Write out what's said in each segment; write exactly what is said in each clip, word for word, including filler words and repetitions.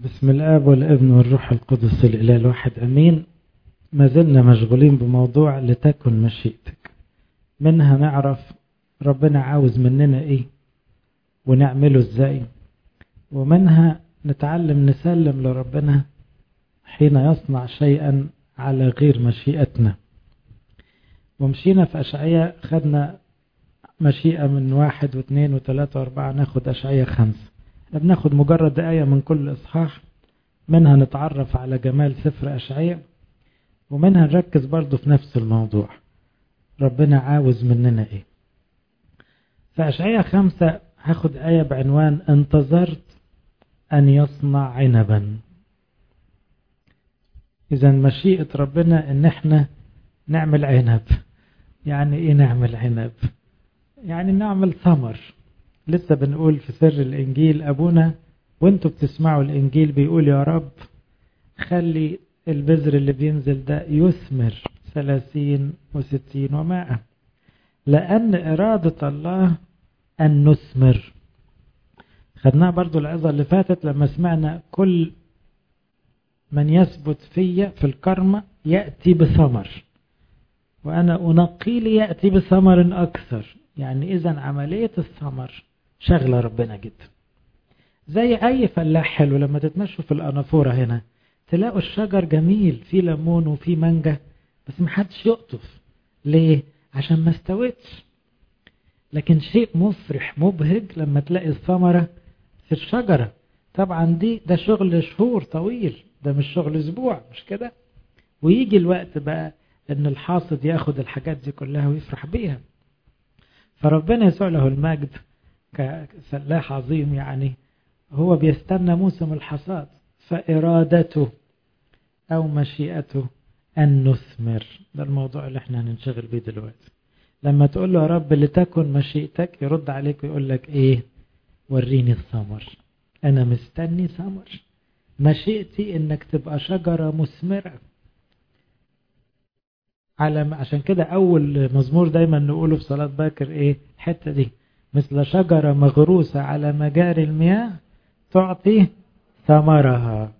بسم الآب والابن والروح القدس الإله الواحد أمين. ما زلنا مشغولين بموضوع لتكن مشيئتك. منها نعرف ربنا عاوز مننا إيه ونعمله إزاي، ومنها نتعلم نسلم لربنا حين يصنع شيئا على غير مشيئتنا. ومشينا في أشعية، خدنا مشيئة من واحد واثنين وثلاثة واربعة، ناخد أشعية خمسة. بناخد مجرد آية من كل إصحاح، منها نتعرف على جمال سفر أشعية، ومنها نركز برضو في نفس الموضوع، ربنا عاوز مننا إيه. في أشعية خمسة هاخد آية بعنوان انتظرت أن يصنع عنبا. إذا مشيئة ربنا إن احنا نعمل عنب. يعني إيه نعمل عنب؟ يعني نعمل ثمر. لسه بنقول في سر الإنجيل، أبونا وانتوا بتسمعوا الإنجيل بيقول يا رب خلي البذر اللي بينزل ده يثمر ثلاثين وستين ومائة، لأن إرادة الله أن نثمر. خدناها برضو العظة اللي فاتت لما سمعنا كل من يثبت في في الكرمة يأتي بثمر، وأنا أنقي لي يأتي بثمر أكثر. يعني إذن عملية الثمر شغلة ربنا جدا. زي أي فلاح حلو، لما تتمشوا في الأنافورة هنا تلاقوا الشجر جميل، فيه ليمون وفيه مانجا، بس محدش يقطف. ليه؟ عشان ما استوتش. لكن شيء مفرح مبهج لما تلاقي الثمرة في الشجرة. طبعا دي ده شغل شهور طويل، ده مش شغل أسبوع، مش كده؟ ويجي الوقت بقى إن الحاصد ياخد الحاجات دي كلها ويفرح بيها. فربنا يسوع له المجد كفلاح عظيم، يعني هو بيستنى موسم الحصاد، فإرادته أو مشيئته أن نثمر. ده الموضوع اللي احنا هننشغل بيه دلوقتي. لما تقول له يا رب لتكن مشيئتك، يرد عليك ويقول لك ايه؟ وريني الثمر. انا مستني ثمر. مشيئتي انك تبقى شجرة مثمرة. على عشان كده اول مزمور دايما نقوله في صلاة باكر ايه الحتة دي؟ مثل شجرة مغروسة على مجاري المياه تعطي ثمرها.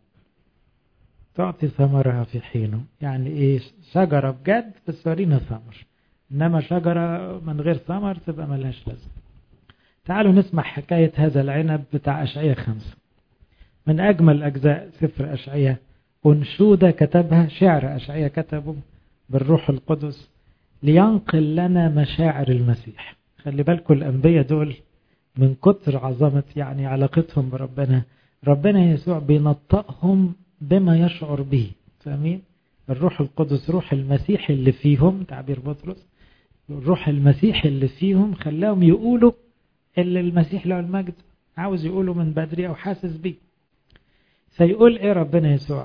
تعطي ثمرها في حينه. يعني ايه؟ شجرة بجد بس ورينا ثمر. انما شجرة من غير ثمر تبقى ملهاش لازمة. تعالوا نسمع حكاية هذا العنب بتاع أشعية خمسة، من أجمل أجزاء سفر أشعية. أنشودة كتبها، شعر أشعية كتبه بالروح القدس لينقل لنا مشاعر المسيح. خلي بالكم الأنبياء دول من كتر عظمة يعني علاقتهم بربنا، ربنا يسوع بينطقهم بما يشعر به. فاهمين؟ الروح القدس روح المسيح اللي فيهم، تعبير بطرس، الروح المسيح اللي فيهم خلاهم يقولوا اللي المسيح له المجد عاوز يقوله من بدري أو حاسس بيه. فيقول إيه ربنا يسوع؟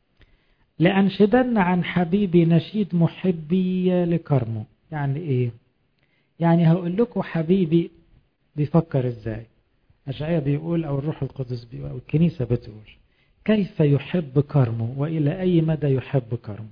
لأنشدن عن حبيبي نشيد محبي لكرمه. يعني إيه؟ يعني هقول لكم حبيبي بيفكر إزاي. أشعياء بيقول أو الروح القدس بيقول أو الكنيسة بتقول كيف يحب كرمه وإلى أي مدى يحب كرمه.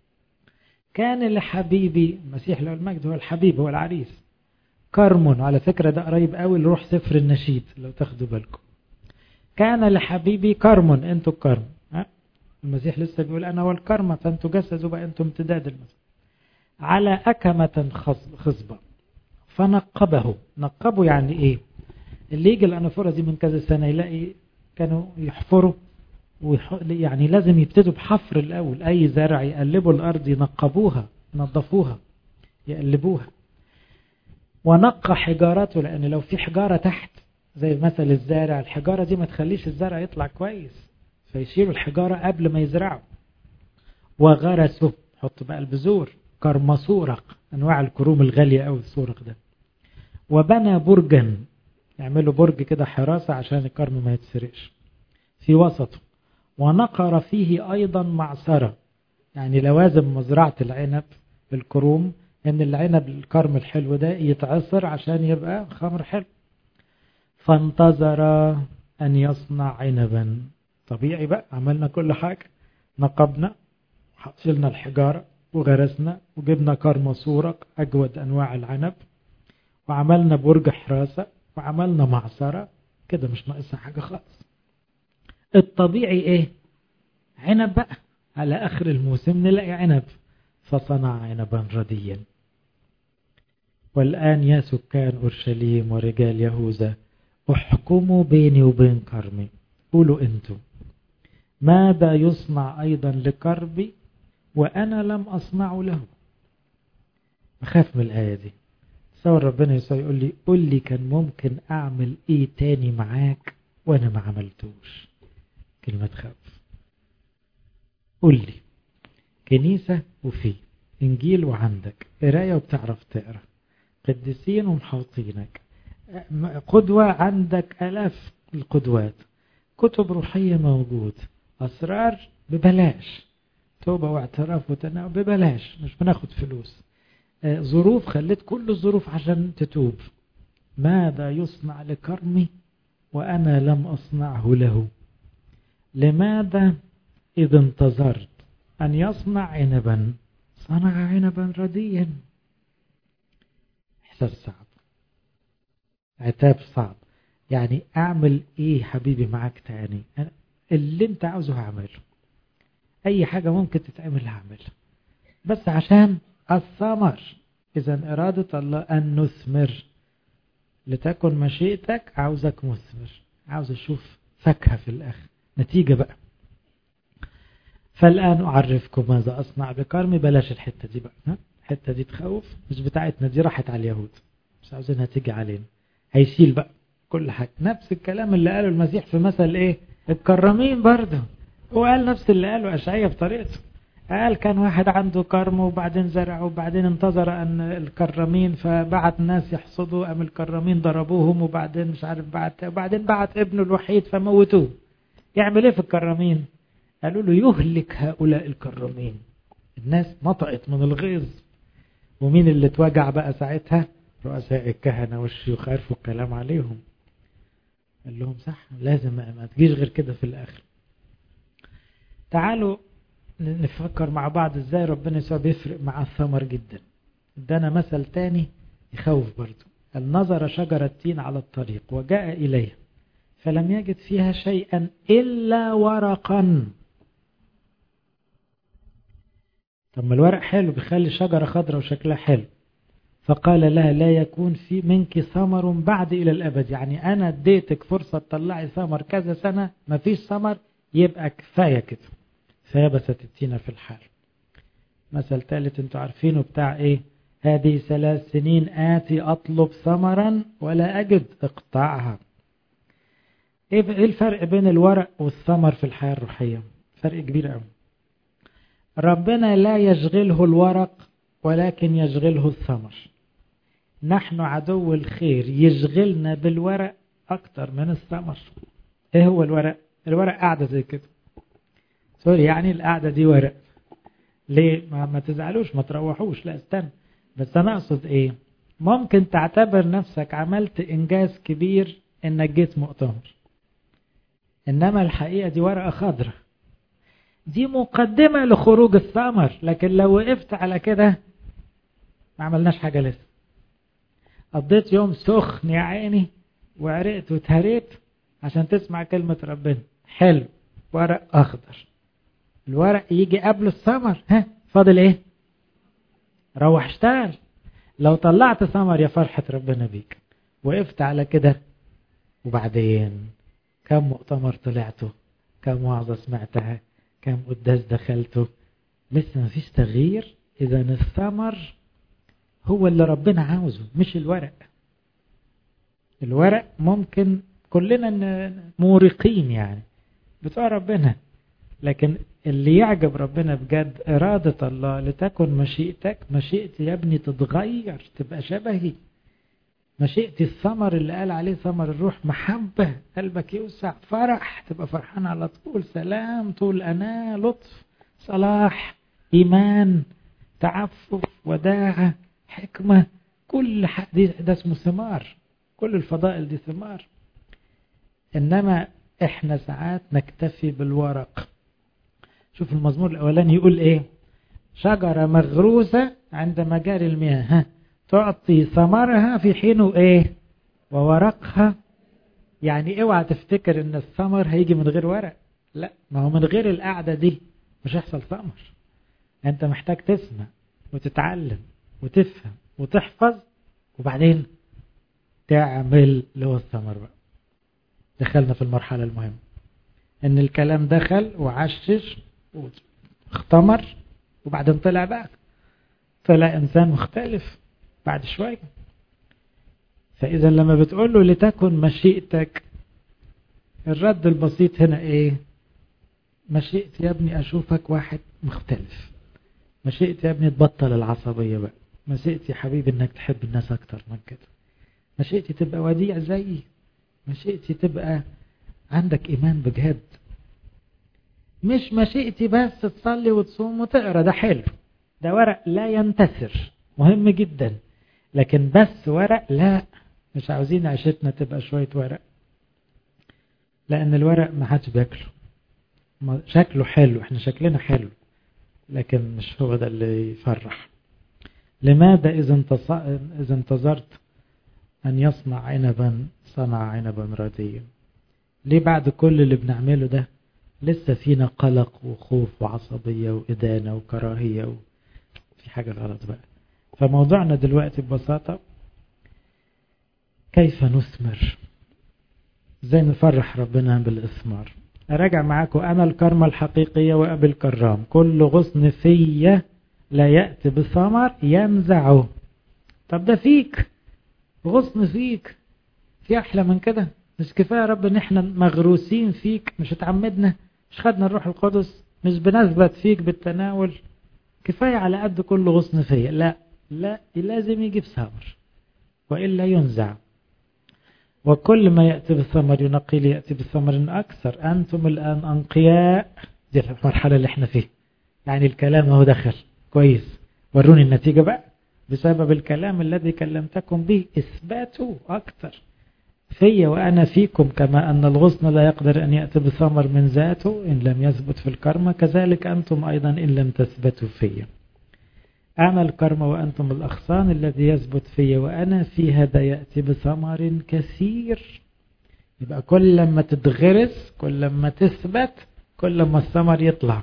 كان لحبيبي المسيح له المجد هو الحبيب، هو العريس. كرم، على فكرة ده قريب قوي لروح سفر النشيد لو تاخدوا بالكم. كان لحبيبي كرم، انتوا الكرم. ها؟ المسيح لسه بيقول أنا والكرمة، فانتوا جسدوا بقى انتوا امتداد المسيح. على أكمة خصبة فنقبه. نقبه يعني ايه؟ اللي يجي الأنافورة دي من كذا سنة يلاقي كانوا يحفروا ويح... يعني لازم يبتدوا بحفر الأول. أي زرع يقلبوا الأرض ينقبوها، ينظفوها، يقلبوها. ونقى حجارته، لأن لو في حجارة تحت زي مثل الزارع، الحجارة دي ما تخليش الزرع يطلع كويس، فيشيلوا الحجارة قبل ما يزرعوا. وغرسه، حط بقى البذور، كرم سورق، أنواع الكروم الغالية أو السورق ده. وبنى برجا، يعملوا برج كده حراسة عشان الكرم ما يتسرقش في وسطه. ونقر فيه أيضا معصرة، يعني لوازم مزرعة العنب الكروم ان العنب الكرم الحلو ده يتعصر عشان يبقى خمر حلو. فانتظر ان يصنع عنبا. طبيعي بقى، عملنا كل حاجة، نقبنا، شلنا الحجارة وغرسنا وجبنا كرم سورق اجود انواع العنب، وعملنا برج حراسة وعملنا معصرة، كده مش ناقصها حاجة خالص. الطبيعي ايه؟ عنب بقى، على اخر الموسم نلاقي عنب، فصنع عنبا رديا. والآن يا سكان أورشليم ورجال يهوذا احكموا بيني وبين كرمي، قولوا انتم ماذا يصنع أيضا لكربي وأنا لم أصنع له. أخاف من الآية دي. تصور ربنا يسوع يقول لي قل لي كان ممكن أعمل إيه تاني معاك وأنا ما عملتوش. كلمة خاف. قل لي كنيسة وفي إنجيل وعندك قراية وبتعرف تقرأ، قديسين ومحوطينك، قدوة عندك آلاف القدوات، كتب روحية موجود، أسرار ببلاش، توبة واعتراف وتناول ببلاش مش بناخد فلوس، ظروف خليت كل الظروف عشان تتوب. ماذا يصنع لكرمي وأنا لم أصنعه له؟ لماذا إذا انتظرت أن يصنع عنبا صنع عنبا رديا؟ إحساس صعب، عتاب صعب. يعني أعمل إيه حبيبي معاك تاني؟ أنا اللي أنت عاوزه هعمله، أي حاجة ممكن تتعمل هعملها، بس عشان الثمر. إذا إرادة الله أن نثمر، لتكن مشيئتك، عاوزك مثمر، عاوز أشوف فاكهة في الآخر، نتيجة بقى. فالآن أعرفكم ماذا أصنع بكرمي. بلاش الحتة دي بقى، الحتة دي تخوف، مش بتاعتنا دي، راحت على اليهود، مش عاوزينها تيجي علينا. هيشيل بقى كل حاجة، نفس الكلام اللي قاله المسيح في مثل إيه الكرمين برضه. هو قال نفس اللي قاله أشعياء بطريقته. قال كان واحد عنده كرم وبعدين زرع وبعدين انتظر أن الكرمين فبعت ناس يحصدوا، أم الكرمين ضربوهم وبعدين مش عارف بعت، وبعدين بعت ابنه الوحيد فموتوه. يعمل ايه في الكرمين؟ قالوا له يهلك هؤلاء الكرمين. الناس نطقت من الغيظ. ومين اللي اتوجع بقى ساعتها؟ رؤساء الكهنة والشيوخ، عرفوا الكلام عليهم. قال لهم صح، لازم ما تجيش غير كده في الآخر. تعالوا نفكر مع بعض ازاي ربنا يسوع بيفرق مع الثمر جدا. ادانا مثل تاني يخوف برضو. النظر شجرة تين على الطريق وجاء إليها فلم يجد فيها شيئا إلا ورقا. طب ما الورق حلو بيخلي الشجرة خضرة وشكلها حلو. فقال لها لا يكون في منك ثمر بعد إلى الأبد. يعني أنا اديتك فرصة تطلعي ثمر كذا سنة ما فيش ثمر، يبقى كفاية كده. فيبست التينة في الحال. مثل ثالث انتوا عارفينه بتاع ايه؟ هذه ثلاث سنين آتي أطلب ثمرا ولا أجد، اقطعها. ايه الفرق بين الورق والثمر في الحياة الروحية؟ فرق كبير قوي. ربنا لا يشغله الورق ولكن يشغله الثمر. نحن عدو الخير يشغلنا بالورق أكتر من الثمر. ايه هو الورق؟ الورق قاعدة زي كده، سوري يعني القعدة دي ورق. ليه؟ ما, ما تزعلوش، ما تروحوش، لا استنى. بس أنا أقصد إيه؟ ممكن تعتبر نفسك عملت إنجاز كبير إنك جيت مؤتمر، إنما الحقيقة دي ورقة خضرة، دي مقدمة لخروج الثمر. لكن لو وقفت على كده ما عملناش حاجة لسه. قضيت يوم سخن يا عيني وعرقت وتهريت عشان تسمع كلمة ربنا، حلو، ورق أخضر. الورق يجي قبل الثمر، ها فاضل ايه؟ روح اشتغل. لو طلعت ثمر يا فرحة ربنا بيك. وقفت على كده وبعدين كم مؤتمر طلعته، كم وعظة سمعتها، كم قداس دخلته، لسه ما فيش تغيير. اذا الثمر هو اللي ربنا عاوزه مش الورق. الورق ممكن كلنا مورقين يعني بتوع ربنا، لكن اللي يعجب ربنا بجد إرادة الله لتكن مشيئتك. مشيئتي يا ابني تتغير تبقى شبهي. مشيئتي الثمر اللي قال عليه ثمر الروح، محبة، قلبك يوسع، فرح، تبقى فرحان على طول، سلام، طول أناة، لطف، صلاح، إيمان، تعفف، وداعة، حكمة. كل حديث ده اسمه ثمار، كل الفضائل دي ثمار. إنما إحنا ساعات نكتفي بالورق. شوف المزمور الأولاني يقول إيه؟ شجرة مغروسة عند مجاري المياه، ها تعطي ثمرها في حينه إيه؟ وورقها. يعني اوعى تفتكر إن الثمر هيجي من غير ورق. لا، ما هو من غير القعدة دي مش هيحصل ثمر. انت محتاج تسمع وتتعلم وتفهم وتحفظ وبعدين تعمل اللي هو الثمر بقى. دخلنا في المرحلة المهمة ان الكلام دخل وعشش واختمر وبعدين طلع بقى، طلع انسان مختلف بعد شوية. فاذا لما بتقول له لتكن مشيئتك، الرد البسيط هنا ايه؟ مشيئتي يا ابني اشوفك واحد مختلف، مشيئتي يا ابني تبطل العصبية بقى، مشيئتي يا حبيبي انك تحب الناس اكتر من كده، مشيئتي تبقى وديع زيي، مشيئتي تبقى عندك ايمان بجد. مش مشيئتي بس تصلي وتصوم وتقرا، ده حلو، ده ورق لا ينتثر، مهم جدا، لكن بس ورق لا، مش عاوزين عيشتنا تبقى شوية ورق، لان الورق ما حدش بياكله، شكله حلو، احنا شكلنا حلو لكن مش هو ده اللي يفرح. لماذا إذا انتظرت أن يصنع عنبا صنع عنبا رديا؟ ليه بعد كل اللي بنعمله ده لسه فينا قلق وخوف وعصبية وإدانة وكراهية و... في حاجة غلط بقى. فموضوعنا دلوقتي ببساطة كيف نثمر، ازاي نفرح ربنا بالإثمار. أراجع معاكم: أنا الكرمة الحقيقية وأبي الكرام، كل غصن فيا لا يأتي بثمر ينزعه. طب ده فيك، غصن فيك، في أحلى من كده؟ مش كفاية يا رب ان احنا مغروسين فيك، مش اتعمدنا، مش خدنا الروح القدس، مش بنثبت فيك بالتناول؟ كفاية على قد كل غصن فيا؟ لا لا، لازم يجي بثمر وإلا ينزع. وكل ما يأتي بالثمر ينقي ليأتي بالثمر أكثر. أنتم الآن أنقياء، دي المرحلة اللي احنا فيه، يعني الكلام هو دخل كويس، وروني النتيجة بقى بسبب الكلام الذي كلمتكم به، إثباتوا أكثر في وأنا فيكم، كما أن الغصن لا يقدر أن يأتي بثمر من ذاته إن لم يثبت في الكرمة، كذلك أنتم أيضا إن لم تثبتوا في. أنا الكرمة وأنتم الأغصان، الذي يثبت في وأنا في هذا يأتي بثمر كثير. يبقى كل لما تتغرس، كل لما تثبت، كل لما الثمر يطلع.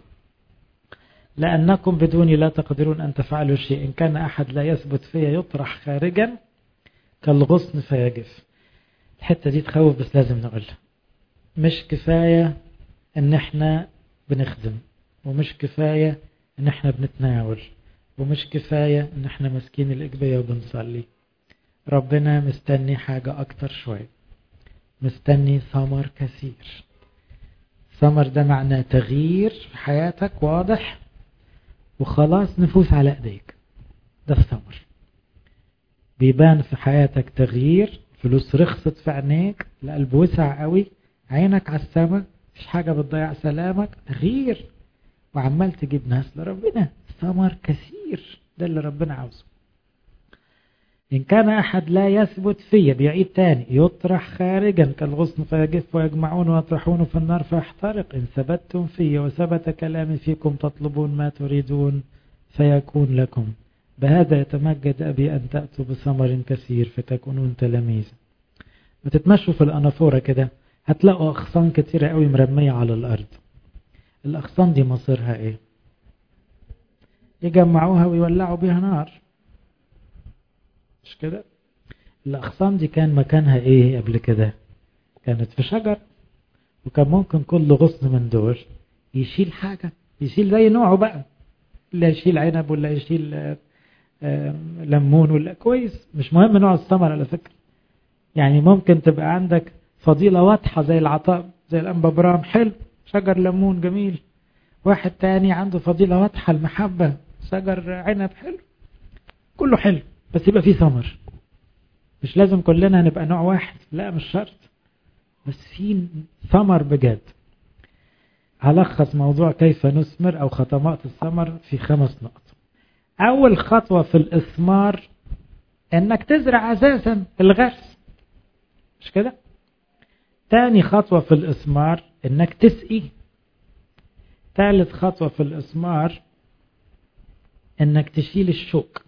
لأنكم بدوني لا تقدرون أن تفعلوا شيء، إن كان أحد لا يثبت في يطرح خارجا كالغصن فيجف. الحتة دي تخوف بس لازم نقولها. مش كفاية ان احنا بنخدم، ومش كفاية ان احنا بنتناول، ومش كفاية ان احنا مسكين الإجبية وبنصلي. ربنا مستني حاجة اكتر شوية، مستني ثمر كثير. ثمر ده معناه تغيير في حياتك واضح، وخلاص نفوس على ايديك، ده الثمر. بيبان في حياتك تغيير، فلوس رخصت في عينيك، القلب وسع قوي، عينك على السماء، مفيش حاجة بتضيع سلامك، تغيير، وعمال تجيب ناس لربنا، ثمر كثير، ده اللي ربنا عاوزه. إن كان أحد لا يثبت فيه، بيعيد تاني، يطرح خارجا كالغصن فيجف، ويجمعون ويطرحون في النار فيحترق. إن ثبتتم فيه وثبت كلامي فيكم تطلبون ما تريدون فيكون لكم. بهذا يتمجد أبي أن تأتوا بثمر كثير فتكونون تلاميذ. بتتمشوا في الأنافورة كده هتلاقوا أغصان كتيرة قوي مرمية على الأرض. الأغصان دي مصيرها إيه؟ يجمعوها ويولعوا بيها نار، مش كده؟ الأغصان دي كان مكانها إيه قبل كده؟ كانت في شجر، وكان ممكن كل غصن من دول يشيل حاجة، يشيل زي نوعه بقى، لا يشيل عنب ولا يشيل ليمون ولا كويس، مش مهم نوع الثمر على فكرة. يعني ممكن تبقى عندك فضيلة واضحة زي العطاء، زي الأنبا برام، حلو، شجر ليمون جميل. واحد تاني عنده فضيلة واضحة المحبة، شجر عنب حلو، كله حلو، بس يبقى فيه ثمر. مش لازم كلنا نبقى نوع واحد، لا مش شرط، بس فيه ثمر بجد. هلخص موضوع كيف نثمر أو خطمات الثمر في خمس نقط. أول خطوة في الإثمار إنك تزرع أساسا الغرس، مش كده؟ تاني خطوة في الإثمار إنك تسقي. ثالث خطوة في الإثمار إنك تشيل الشوك،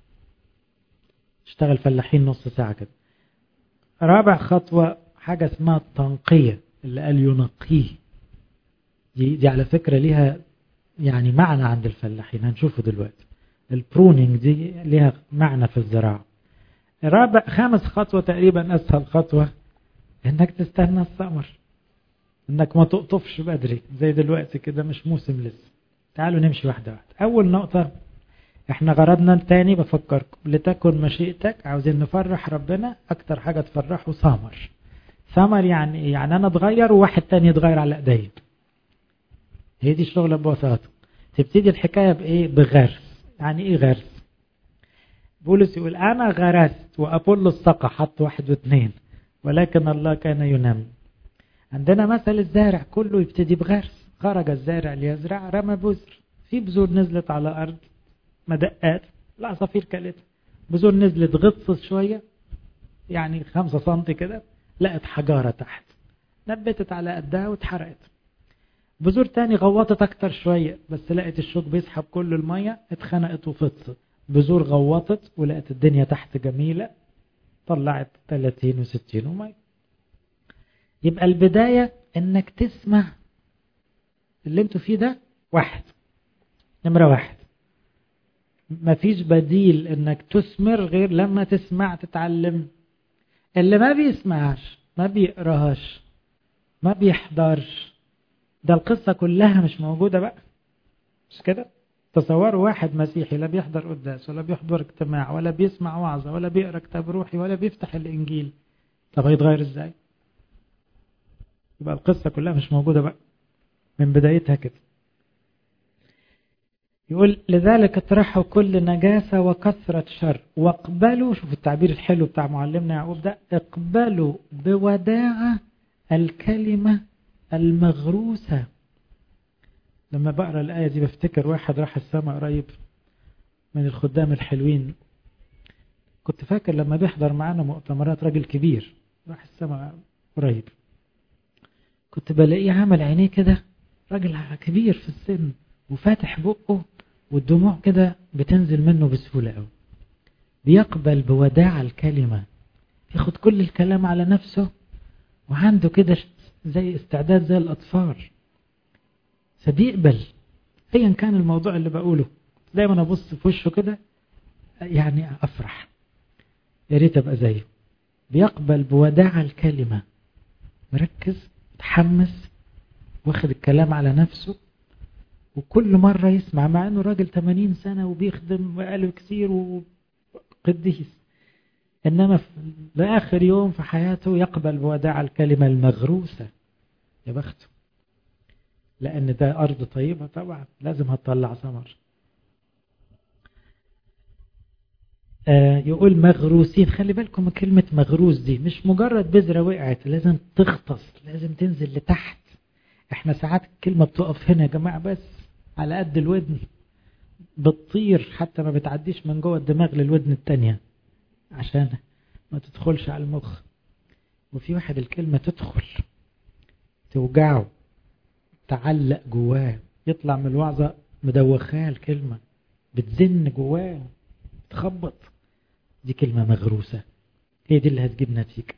اشتغل فلاحين نص ساعة كده. رابع خطوة حاجة اسمها التنقية، اللي قال ينقيه، دي, دي على فكرة ليها يعني معنى عند الفلاحين، هنشوفه دلوقتي. البرونينج دي ليها معنى في الزراعة. رابع خامس خطوة تقريبا أسهل خطوة، إنك تستنى الثمر، إنك ما تقطفش بدري زي دلوقتي كده، مش موسم لسه. تعالوا نمشي واحدة واحدة. أول نقطة، إحنا غرضنا التاني بفكركم، لتكن مشيئتك، عاوزين نفرح ربنا، أكتر حاجة تفرحه ثمر. ثمر يعني إيه؟ يعني أنا أتغير وواحد تاني يتغير على إيدي. هي دي الشغلة ببساطة. تبتدي الحكاية بإيه؟ بغرس. يعني إيه غرس؟ بولس يقول أنا غرست وأبولس سقى، حط واحد واثنين، ولكن الله كان ينمي. عندنا مثل الزارع كله يبتدي بغرس. خرج الزارع ليزرع، رمى بذر، في بذور نزلت على أرض مدقات، العصافير كلتها. بذور نزلت غطست شوية يعني خمسة سنتي كده، لقت حجارة تحت نبتت على قدها واتحرقت. بذور تاني غوطت أكتر شوية بس لقت الشوك بيسحب كل المية، اتخنقت وفطست. بذور غوطت ولقت الدنيا تحت جميلة، طلعت ثلاثين وستين ومية. يبقى البداية انك تسمع اللي انتوا فيه ده. واحد، نمرة واحد، مفيش بديل انك تثمر غير لما تسمع تتعلم. اللي ما بيسمعش، ما بيقراهاش، ما بيحضرش، ده القصة كلها مش موجودة بقى. مش كده؟ تصوروا واحد مسيحي لا بيحضر قداس ولا بيحضر اجتماع ولا بيسمع وعظة ولا بيقرأ كتاب روحي ولا بيفتح الإنجيل، طب هيتغير ازاي؟ يبقى القصة كلها مش موجودة بقى من بدايتها كده. يقول لذلك اطرحوا كل نجاسة وكثرة شر واقبلوا، شوف التعبير الحلو بتاع معلمنا يعقوب ده، اقبلوا بوداعة الكلمة المغروسة. لما بقرأ الآية دي بفتكر واحد راح السماء قريب من الخدام الحلوين، كنت فاكر لما بيحضر معانا مؤتمرات، راجل كبير راح السماء قريب، كنت بلاقيه عامل عينيه كده، راجل كبير في السن وفاتح بقه والدموع كده بتنزل منه بسهولة قوي. بيقبل بوداع الكلمة، ياخد كل الكلام على نفسه وعنده كده زي استعداد زي الأطفال، فبيقبل ايا كان الموضوع اللي بقوله. دايما ابص في وشه كده يعني افرح، يا ريت ابقى زيه. بيقبل بوداع الكلمة، مركز، متحمس، واخد الكلام على نفسه، وكل مرة يسمع، مع انه راجل ثمانين سنة وبيخدم وقاله كثير وقديس، انما في لاخر يوم في حياته يقبل بوداع الكلمة المغروسة. يا بخته، لأن ده أرض طيبة طبعا لازم هتطلع ثمر. آه يقول مغروسين، خلي بالكم من كلمة مغروس دي، مش مجرد بذرة وقعت، لازم تغطس، لازم تنزل لتحت. احنا ساعات الكلمة بتقف هنا يا جماعة بس على قد الودن، بتطير حتى ما بتعديش من جوه الدماغ للودن التانية عشان ما تدخلش على المخ. وفي واحد الكلمة تدخل توجعه، تعلق جواه، يطلع من الوعظة مدوخاه، الكلمة بتزن جواه، تخبط. دي كلمة مغروسة، هي دي اللي هتجيب نتيجة.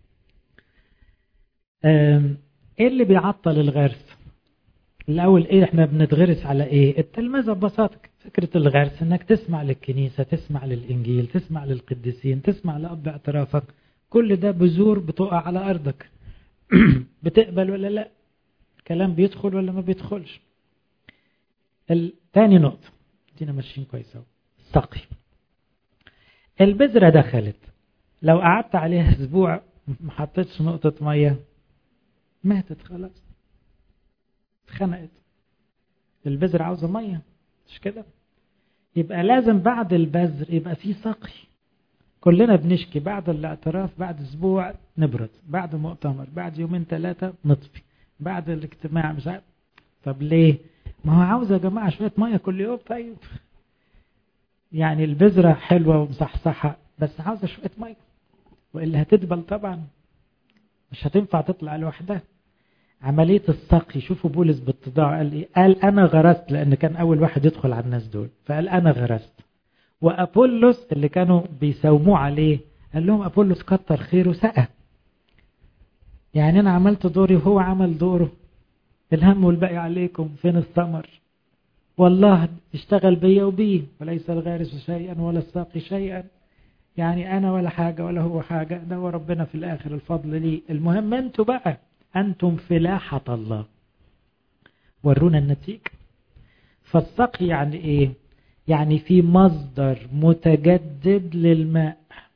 ايه اللي بيعطل الغرس؟ الاول ايه احنا بنتغرس على ايه؟ التلمذة ببساطة. فكرة الغرس انك تسمع للكنيسة، تسمع للانجيل، تسمع للقديسين، تسمع لأب اعترافك، كل ده بذور بتقع على ارضك. بتقبل ولا لا؟ الكلام بيدخل ولا ما بيدخلش؟ الثاني نقطة دينا ماشيين كويس اهو، السقي. البذرة دخلت، لو قعدت عليها اسبوع ما حطيتش نقطة مية ماتت خلاص، اتخنقت. البذرة عاوزة مية، مش كده؟ يبقى لازم بعد البذر يبقى في سقي. كلنا بنشكي بعد الاعتراف، بعد اسبوع نبرد، بعد مؤتمر، بعد يومين ثلاثة نطفي، بعد الاجتماع مش عارف. طب ليه؟ ما هو عاوز يا جماعة شوية مية كل يوم. طيب يعني البذرة حلوة ومصحصحة بس عاوزة شوية مية، وإلا هتدبل طبعا، مش هتنفع تطلع لوحدها. عملية السقي، شوفوا بولس بالتضاع قال إيه؟ قال أنا غرست، لأن كان أول واحد يدخل على الناس دول، فقال أنا غرست. وأبولس اللي كانوا بيساوموه عليه قال لهم أبولس كتر خيره سقى. يعني أنا عملت دوري وهو عمل دوره، الهم والباقي عليكم، فين الثمر؟ والله اشتغل بيا وبيه، وليس الغارس شيئا ولا الساقي شيئا. يعني أنا ولا حاجة ولا هو حاجة، ده هو ربنا في الآخر، الفضل لي. المهم أنتوا بقى، أنتم فلاحة الله، ورونا النتيجة. فالسقي يعني إيه؟ يعني في مصدر متجدد للماء،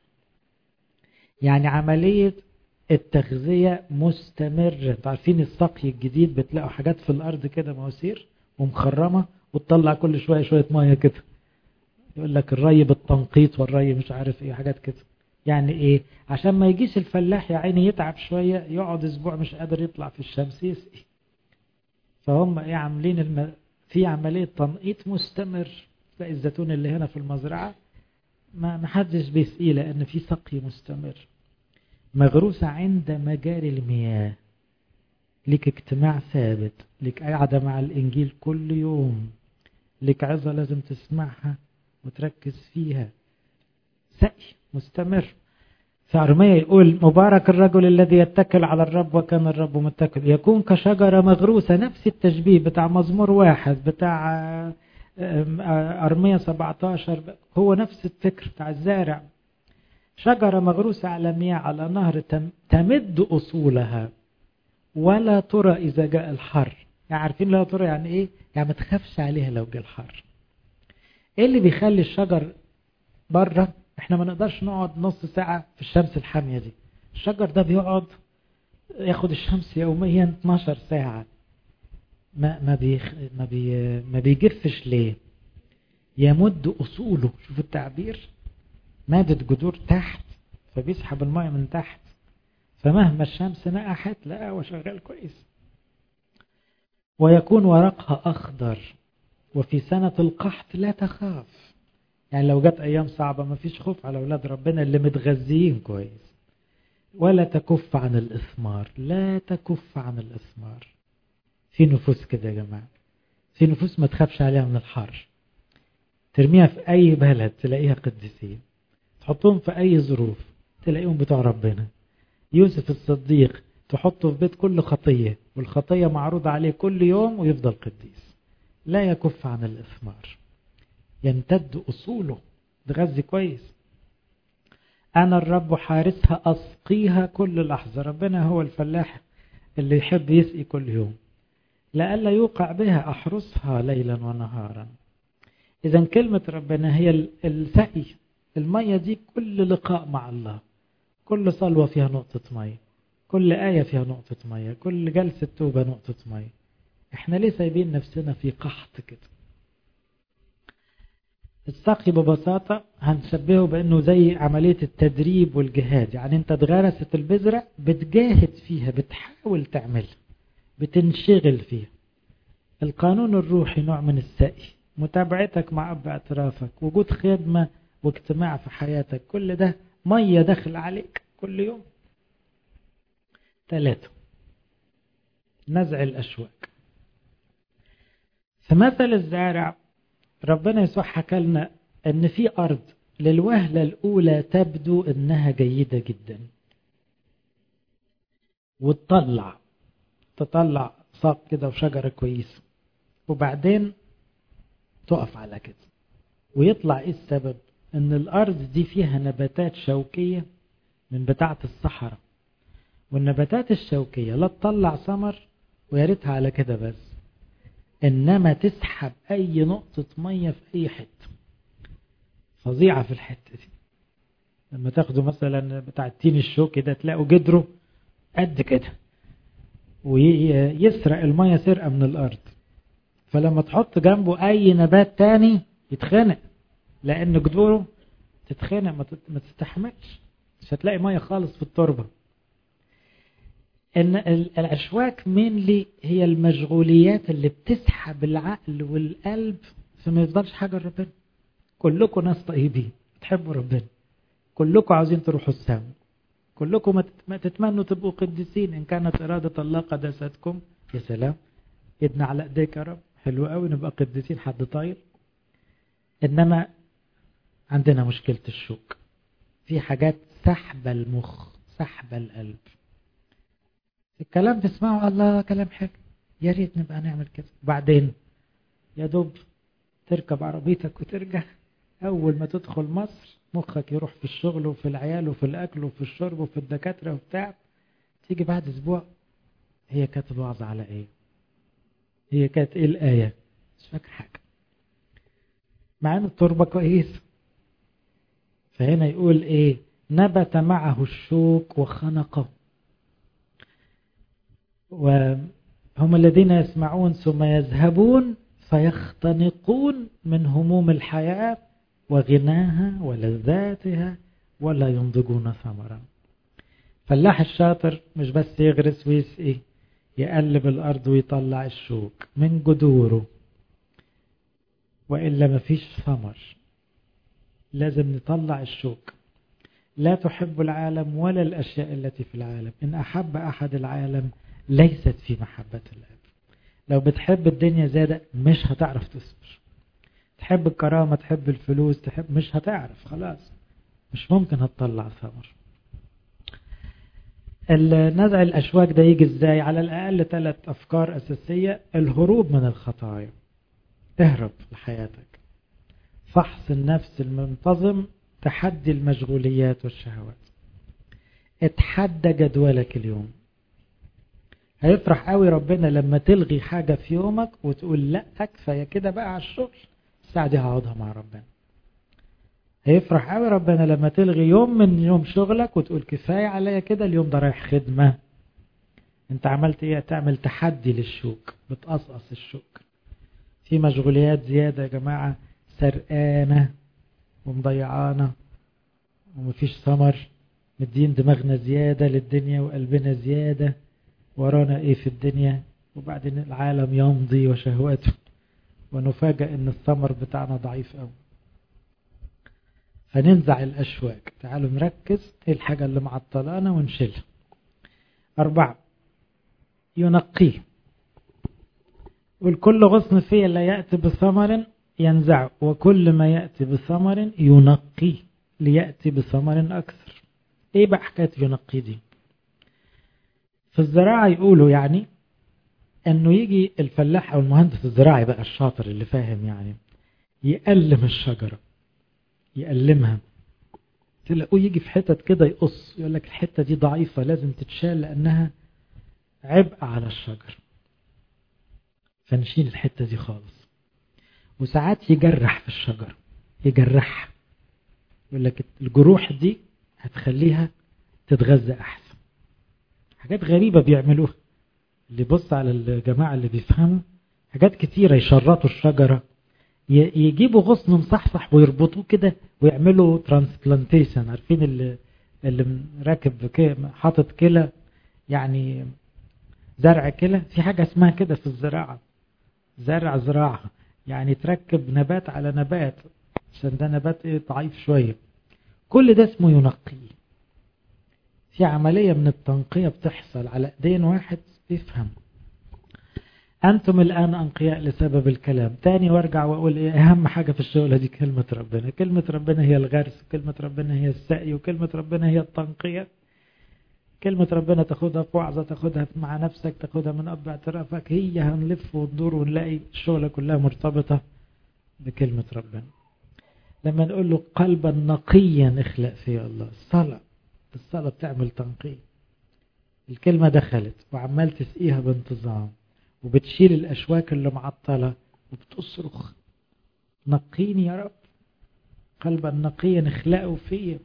يعني عملية التغذية مستمرة. انتوا عارفين السقي الجديد بتلاقوا حاجات في الأرض كده مواسير ومخرمة وتطلع كل شوية شوية مية كده، يقول لك الري بالتنقيط والري مش عارف ايه حاجات كده. يعني ايه؟ عشان ما يجيش الفلاح يا عيني يتعب شوية، يقعد اسبوع مش قادر يطلع في الشمس يسقي. فهم ايه عاملين الم... في عملية تنقيط مستمر. تلاقي الزيتون اللي هنا في المزرعة ما محدش بيسقيه لأن في سقي مستمر. مغروسة عند مجاري المياه، لك اجتماع ثابت، لك قاعدة مع الإنجيل كل يوم، لك عظة لازم تسمعها وتركز فيها، سقي مستمر. فأرميا يقول مبارك الرجل الذي يتكل على الرب وكان الرب متكل، يكون كشجرة مغروسة. نفس التشبيه بتاع مزمور واحد بتاع أرميا سبعة عشر، هو نفس الفكر بتاع الزارع. شجرة مغروسة على مياه على نهر تمد أصولها ولا ترى إذا جاء الحر. يعني عارفين لا ترى يعني إيه؟ يعني ما تخافش عليها لو جاء الحر. إيه اللي بيخلي الشجر بره؟ إحنا ما نقدرش نقعد نص ساعة في الشمس الحامية دي. الشجر ده بيقعد ياخد الشمس يوميا اتناشر ساعة. ما ما بيخ ما بي ما بيجفش ليه؟ يمد أصوله، شوف التعبير، مادة جذور تحت، فبيسحب الماء من تحت، فمهما الشمس نقحت لا هو شغال كويس. ويكون ورقها أخضر، وفي سنة القحط لا تخاف. يعني لو جت أيام صعبة ما فيش خوف على أولاد ربنا اللي متغذيين كويس. ولا تكف عن الإثمار، لا تكف عن الإثمار. في نفوس كده يا جماعة، في نفوس ما تخافش عليها من الحر، ترميها في أي بلد تلاقيها قديسين، تحطهم في أي ظروف تلاقيهم بتوع ربنا. يوسف الصديق تحطه في بيت كل خطية، والخطية معروضة عليه كل يوم ويفضل قديس. لا يكف عن الإثمار، يمتد أصوله، تغذي كويس. أنا الرب حارسها أسقيها كل لحظة. ربنا هو الفلاح اللي يحب يسقي كل يوم. لألا يوقع بها أحرسها ليلا ونهارا. إذا كلمة ربنا هي السقي. المية دي كل لقاء مع الله، كل صلوة فيها نقطة مية، كل آية فيها نقطة مية، كل جلسة توبة نقطة مية. احنا ليه سايبين نفسنا في قحط كده؟ السقي ببساطة هنشبهه بأنه زي عملية التدريب والجهاد. يعني انت اتغرست البذرة، بتجاهد فيها، بتحاول تعملها، بتنشغل فيها. القانون الروحي نوع من السقي، متابعتك مع أب اعترافك، وجود خدمة واجتماع في حياتك، كل ده مية داخل عليك كل يوم. ثلاثة، نزع الأشواك. في مثل الزارع ربنا يسوع حكى لنا ان في ارض للوهلة الاولى تبدو انها جيدة جدا، وتطلع تطلع ساق كده وشجرة كويسة، وبعدين تقف على كده. ويطلع ايه السبب؟ ان الارض دي فيها نباتات شوكية من بتاعة الصحراء، والنباتات الشوكية لا تطلع ثمر وياريتها على كده بس، انما تسحب اي نقطة مية في اي حتة. فظيعة في الحتة دي. لما تاخدوا مثلا بتاع التين الشوكي ده تلاقوا جدره قد كده، ويسرق المية سرقة من الارض. فلما تحط جنبه اي نبات تاني يتخنق، لان جذوره تتخنق ما تستحملش، مش هتلاقي مية خالص في التربة. ان الاشواك مينلي هي المشغوليات اللي بتسحب العقل والقلب، فما يفضلش حاجة لربنا. كلكم ناس طيبين بتحبوا ربنا، كلكم عاوزين تروحوا السماء، كلكم ما تتمنوا تبقوا قديسين. إن كانت إرادة الله قداستكم، يا سلام، إدنا على إيديك يا رب، حلو قوي نبقى قديسين، حد طاير. إنما عندنا مشكلة الشوك، في حاجات سحب المخ، سحب القلب. الكلام تسمعوا الله كلام حلو، يا ريت نبقى نعمل كده. بعدين يا دوب تركب عربيتك وترجع، أول ما تدخل مصر مخك يروح في الشغل وفي العيال وفي الأكل وفي الشرب وفي الدكاترة وبتاع. تيجي بعد أسبوع، هي كانت الوعظة على إيه؟ هي كانت إيه الآية؟ مش فاكر حاجة، مع أن التربة كويس. فهنا يقول إيه؟ نبت معه الشوك وخنقه. وهم الذين يسمعون ثم يذهبون فيختنقون من هموم الحياة وغناها ولذاتها ولا ينضجون ثمرا. فلاح الشاطر مش بس يغرس ويسقي، يقلب الأرض ويطلع الشوك من جذوره، وإلا مفيش ثمر. لازم نطلع الشوك. لا تحب العالم ولا الأشياء التي في العالم. إن أحب أحد العالم ليست في محبة الآب. لو بتحب الدنيا زيادة مش هتعرف تصبر. تحب الكرامة، تحب الفلوس، تحب مش هتعرف، خلاص مش ممكن هتطلع ثمر. نزع الأشواك ده يجي ازاي؟ على الأقل ثلاث أفكار أساسية. الهروب من الخطايا، اهرب لحياتك. فحص النفس المنتظم، تحدي المشغوليات والشهوات. اتحدى جدولك اليوم. هيفرح قوي ربنا لما تلغي حاجة في يومك وتقول لا كفاية كده بقى على الشغل، الساعة دي هقعدها مع ربنا. هيفرح قوي ربنا لما تلغي يوم من يوم شغلك وتقول كفاية عليا كده، اليوم ده رايح خدمة. انت عملت ايه؟ تعمل تحدي للشوك، بتقصقص الشوك. في مشغوليات زيادة يا جماعة، سرقانة ومضيعانا ومفيش ثمر. مدين دماغنا زيادة للدنيا وقلبنا زيادة، ورانا ايه في الدنيا، وبعدين العالم يمضي وشهواته، ونفاجأ ان الثمر بتاعنا ضعيف قوي. فننزع الأشواك. تعالوا نركز ايه الحاجة اللي معطلانا ونشيلها. أربعة، ينقيه. والكل غصن فيه لا يأتي بثمر ينزع، وكل ما يأتي بثمر ينقيه ليأتي بثمر أكثر. ايه بقى حكاية ينقيه دي؟ في الزراعة يقولوا يعني انه يجي الفلاح او المهندس الزراعي بقى الشاطر اللي فاهم يعني، يقلم الشجرة، يقلمها. تلاقوه يجي في حتت كده يقص، يقول لك الحتة دي ضعيفة لازم تتشال لأنها عبء على الشجر، فنشيل الحتة دي خالص. وساعات يجرح في الشجر، يجرحها، يقول لك الجروح دي هتخليها تتغذى أحسن. حاجات غريبة بيعملوها. اللي بص على الجماعة اللي بيفهموا حاجات كتيرة، يشرطوا الشجرة، يجيبوا غصن مصحصح ويربطوه كده ويعملوا ترانسبلانتيشن. عارفين اللي اللي راكب حاطط كلى، يعني زرع كلى، في حاجة اسمها كده في الزراعة، زرع زراعة، يعني تركب نبات على نبات عشان ده نبات ايه ضعيف شوية. كل ده اسمه ينقيه. في عملية من التنقية بتحصل على ايدين واحد بيفهم. أنتم الآن أنقياء لسبب الكلام. تاني وارجع وأقول إيه أهم حاجة في الشغلة دي؟ كلمة ربنا. كلمة ربنا هي الغرس، كلمة ربنا هي السقي، وكلمة ربنا هي التنقية. كلمة ربنا تاخدها في وعظة، تاخدها مع نفسك، تاخدها من أب اعترافك. هي هنلف وندور ونلاقي الشغلة كلها مرتبطة بكلمة ربنا. لما نقول له قلبا نقيا اخلق فيه الله، الصلاة الصلاة بتعمل تنقية. الكلمة دخلت وعمال تسقيها بانتظام، وبتشيل الأشواك اللي معطلة، وبتصرخ نقيني يا رب، قلبا نقيا اخلقه فيه.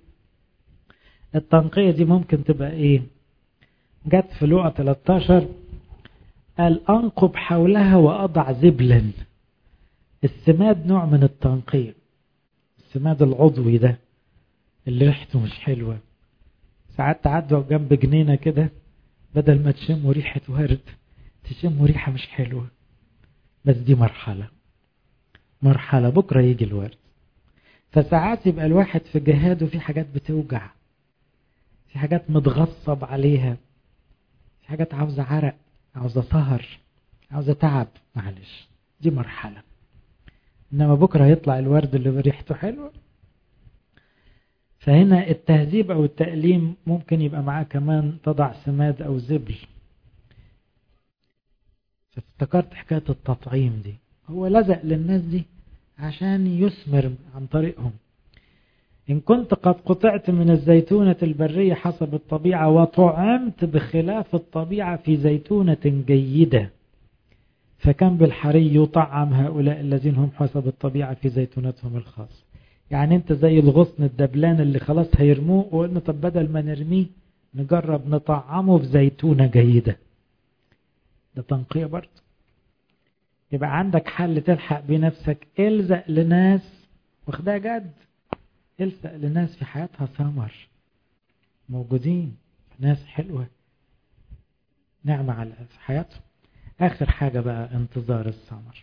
التنقية دي ممكن تبقى ايه؟ جت في لوقا ثلاثة عشر قال أنقب حولها وأضع زبلا. السماد نوع من التنقية. السماد العضوي ده اللي ريحته مش حلوة، ساعات تعدوا جنب جنينة كده، بدل ما تشموا ريحة ورد تشموا ريحة مش حلوة. بس دي مرحلة مرحلة، بكرة يجي الورد. فساعات يبقى الواحد في جهاده في حاجات بتوجع، في حاجات متغصب عليها، في حاجات عاوزة عرق، عاوزة سهر، عاوزة تعب. معلش دي مرحلة، إنما بكرة يطلع الورد اللي ريحته حلوة. فهنا التهذيب أو التأليم ممكن يبقى معاه كمان تضع سماد أو زبل. افتكرت حكاية التطعيم دي، هو لزق للناس دي عشان يثمر عن طريقهم. إن كنت قد قطعت من الزيتونة البرية حسب الطبيعة وطعمت بخلاف الطبيعة في زيتونة جيدة، فكان بالحري يطعم هؤلاء الذين هم حسب الطبيعة في زيتونتهم الخاصة. يعني انت زي الغصن الدبلان اللي خلاص هيرموه، وقلنا طب بدل ما نرميه نجرب نطعمه في زيتونة جيدة. ده تنقية برضه. يبقى عندك حل تلحق بنفسك، الزق لناس واخدها جد، الزق لناس في حياتها ثمر، موجودين ناس حلوة نعمة على في حياتهم. آخر حاجة بقى انتظار الثمر.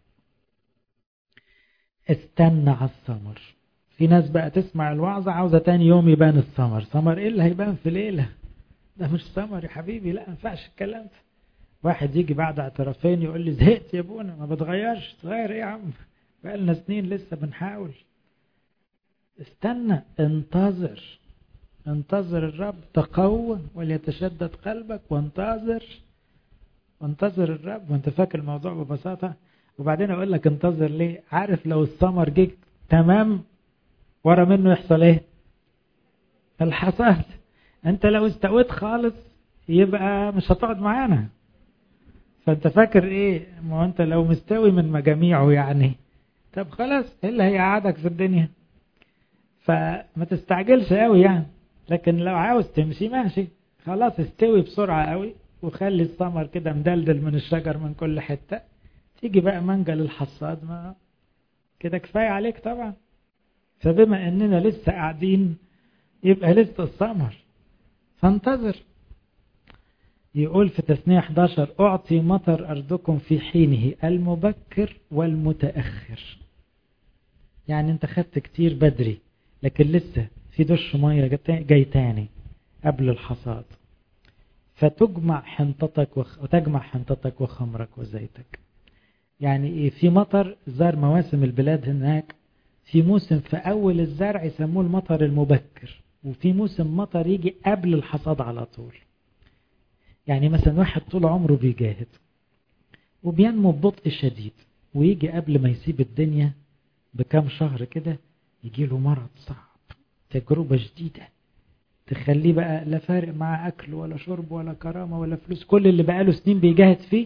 استنى على الثمر. في ناس بقى تسمع الوعظة عاوزة تاني يوم يبان الثمر. ثمر ايه اللي هيبان في ليلة؟ ده مش ثمر يا حبيبي، لا ينفعش الكلام ده. واحد يجي بعد اعترافين يقول لي زهقت يا ابونا، ما بتغيرش. تغير ايه يا عم؟ بقى لنا سنين لسه بنحاول. استنى، انتظر، انتظر الرب، تقوى وليتشدد قلبك، وانتظر وانتظر الرب. وانت فاكر الموضوع ببساطة. وبعدين اقول لك انتظر ليه؟ عارف لو الثمر جه تمام ورا منه يحصل ايه؟ الحصاد. انت لو استويت خالص يبقى مش هتقعد معانا. فانت فاكر ايه؟ ما انت لو مستوي من مجاميعه يعني، طب خلاص ايه اللي هيقعدك في الدنيا؟ فما تستعجلش قوي يعني. لكن لو عاوز تمشي ماشي، خلاص استوي بسرعة قوي وخلي الثمر كده مدلدل من الشجر من كل حتة. تيجي بقى منجل الحصاد، ما كده كفاية عليك طبعا. فبما اننا لسه قاعدين يبقى لسه الثمر، فانتظر. يقول في تثنية احد عشر أعطي مطر أرضكم في حينه المبكر والمتأخر. يعني انت خدت كتير بدري، لكن لسه في دش مية جاي تاني قبل الحصاد. فتجمع حنطتك وتجمع حنطتك وخمرك وزيتك. يعني ايه؟ في مطر زار مواسم البلاد هناك. في موسم في أول الزرع يسموه المطر المبكر، وفي موسم مطر يجي قبل الحصاد على طول. يعني مثلا واحد طول عمره بيجاهد وبينمو ببطء شديد، ويجي قبل ما يسيب الدنيا بكام شهر كده يجي له مرض صعب، تجربة جديدة تخليه بقى لا فارق مع أكل ولا شرب ولا كرامة ولا فلوس. كل اللي بقاله سنين بيجاهد فيه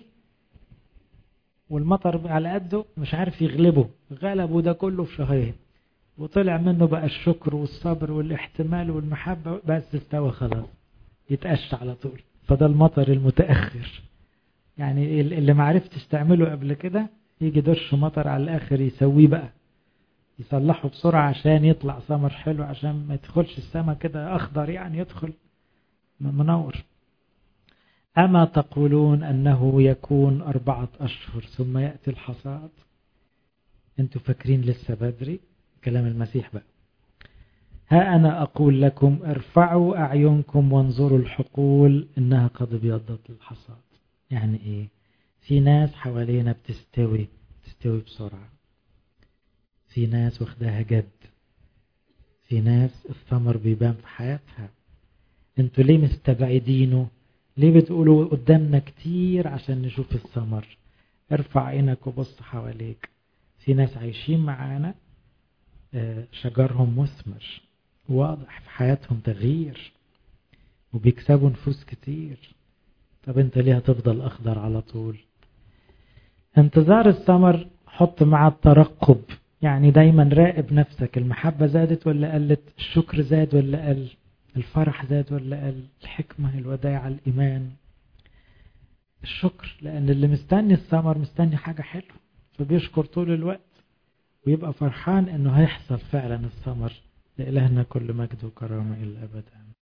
والمطر على قده مش عارف يغلبه، غلبه ده كله في شهرين، وطلع منه بقى الشكر والصبر والاحتمال والمحبة، بس استوى خلاص يتقش على طول. فده المطر المتأخر. يعني اللي ما عرفتش تعمله قبل كده يجي درش مطر على الآخر يسويه بقى، يصلحه بسرعة عشان يطلع ثمر حلو، عشان ما يدخلش السما كده أخضر، يعني يدخل منور. أما تقولون أنه يكون أربعة أشهر ثم يأتي الحصاد؟ أنتوا فاكرين لسه بدري؟ كلام المسيح بقى. ها أنا أقول لكم ارفعوا أعينكم وانظروا الحقول إنها قد ابيضت للحصاد. يعني إيه؟ في ناس حوالينا بتستوي تستوي بسرعة، في ناس واخداها جد، في ناس الثمر بيبان في حياتها. انتوا ليه مستبعدينه؟ ليه بتقولوا قدامنا كتير عشان نشوف الثمر؟ ارفع عينك وبص حواليك. في ناس عايشين معانا شجرهم مثمر، واضح في حياتهم تغيير، وبيكسبوا نفوس كتير. طب انت ليه هتفضل اخضر على طول؟ انتظار الثمر حط مع الترقب. يعني دايما راقب نفسك، المحبة زادت ولا قلت؟ الشكر زاد ولا قل؟ الفرح زاد ولا قل؟ الحكمة، الوداع، الإيمان، الشكر. لأن اللي مستني الثمر مستني حاجة حلوة، فبيشكر طول الوقت ويبقى فرحان انه هيحصل فعلا الثمر. لإلهنا كل مجد وكرامة إلى الأبد.